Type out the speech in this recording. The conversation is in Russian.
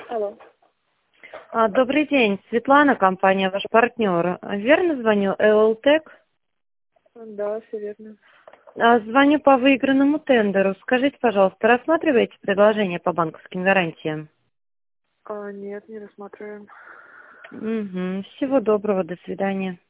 Алло. Добрый день, Светлана, компания ваш партнер. Верно звоню, ЭОЛТЭК? Да, все верно. Звоню по выигранному тендеру. Скажите, пожалуйста, рассматриваете предложение по банковским гарантиям? Нет, не рассматриваем. Угу. Всего доброго, до свидания.